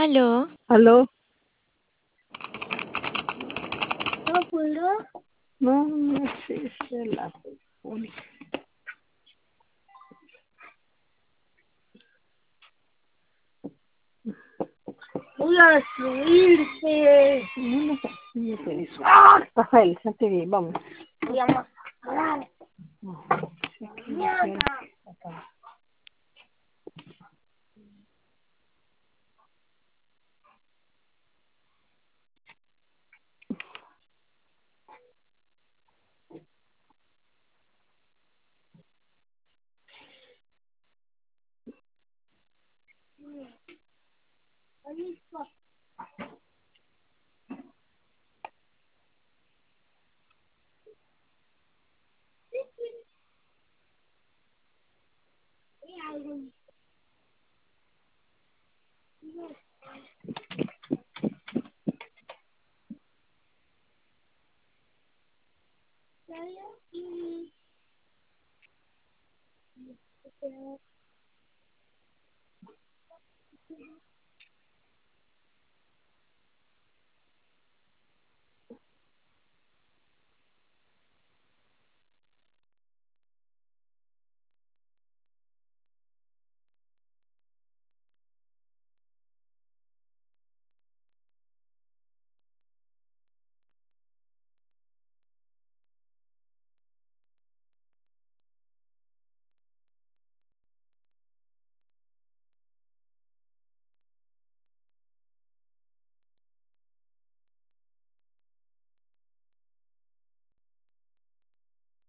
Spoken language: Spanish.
Aló, ¿Aló? No, no existe la telefónica. Voy a destruirte. No, no te dice. ¡Ah! Rafael, ya te vi, vamos. Voy a masacrar. No, sí, aquí, Mierda. acá.